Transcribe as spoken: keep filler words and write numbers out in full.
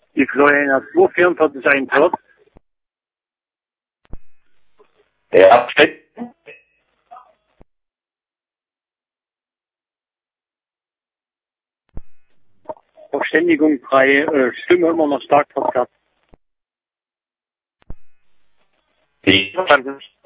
Die Florian hat zwei vierundvierzig einundzwanzig. Ja, Verständigung drei, äh, Stimme immer noch stark verzerrt. die verstanden.